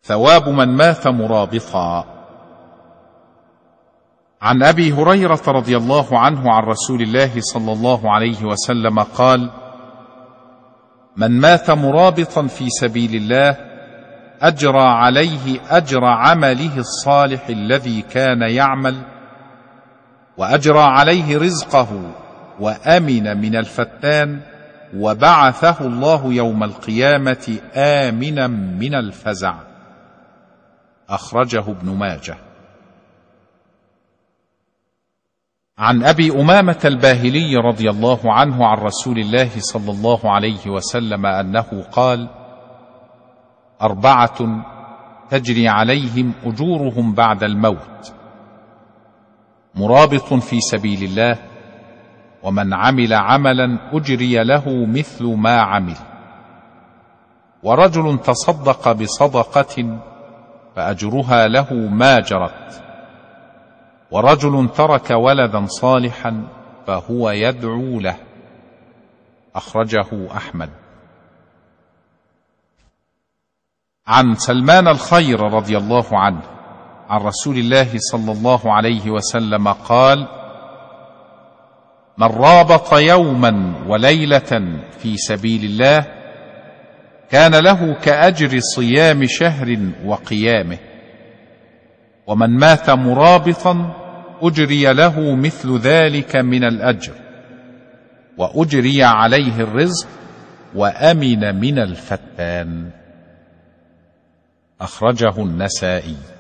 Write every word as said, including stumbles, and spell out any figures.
ثواب من مات مرابطا. عن أبي هريرة رضي الله عنه عن رسول الله صلى الله عليه وسلم قال: من مات مرابطا في سبيل الله أجرى عليه أجر عمله الصالح الذي كان يعمل، وأجرى عليه رزقه، وأمن من الفتان، وبعثه الله يوم القيامة آمنا من الفزع. أخرجه ابن ماجه. عن أبي أمامة الباهلي رضي الله عنه عن رسول الله صلى الله عليه وسلم أنه قال: أربعة تجري عليهم أجورهم بعد الموت: مرابط في سبيل الله، ومن عمل عملا أجري له مثل ما عمل، ورجل تصدق بصدقة فأجرها له ما جرت، ورجل ترك ولدا صالحا فهو يدعو له. أخرجه أحمد. عن سلمان الخير رضي الله عنه عن رسول الله صلى الله عليه وسلم قال: من رابط يوما وليلة في سبيل الله كان له كأجر صيام شهر وقيامه، ومن مات مرابطا أجري له مثل ذلك من الأجر، وأجري عليه الرزق، وأمن من الفتان. أخرجه النسائي.